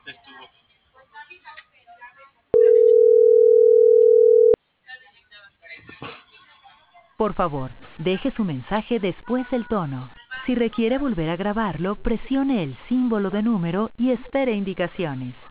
Estuvo. Por favor, deje su mensaje después del tono. Si requiere volver a grabarlo, presione el símbolo de número y espere indicaciones.